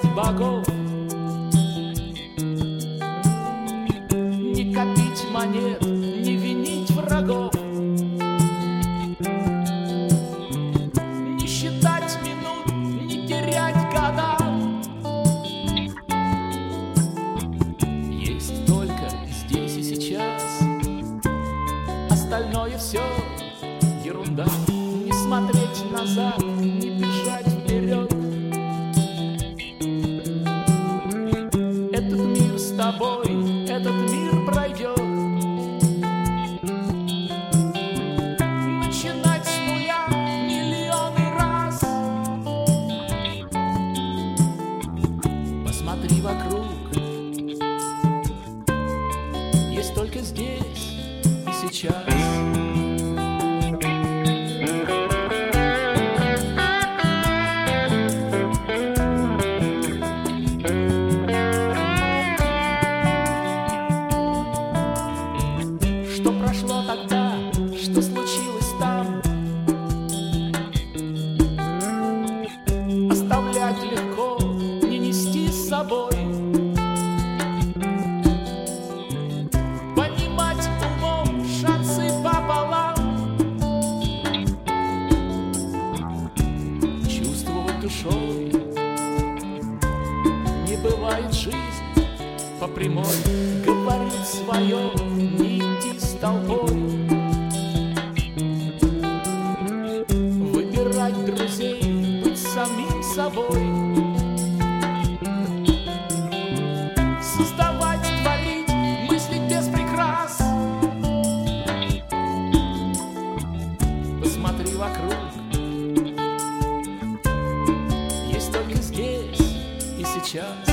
ждать богов, не копить монет, не винить врагов, не считать минут, не терять года. Есть только здесь и сейчас, остальное все ерунда. Не смотреть назад, не бежать вперед. Этот мир с тобой, этот мир пройдет. Начинать с нуля миллионы раз. Посмотри вокруг, есть только здесь и сейчас. Что прошло тогда, что случилось там, оставлять легко, не нести с собой. Понимать умом шансы пополам, чувствовать душой. Не бывает жизнь по прямой, говорить свое, не идти с толпой. Выбирать друзей, быть самим собой. Создавать, творить, мыслить без прикрас. Посмотри вокруг, есть только здесь и сейчас.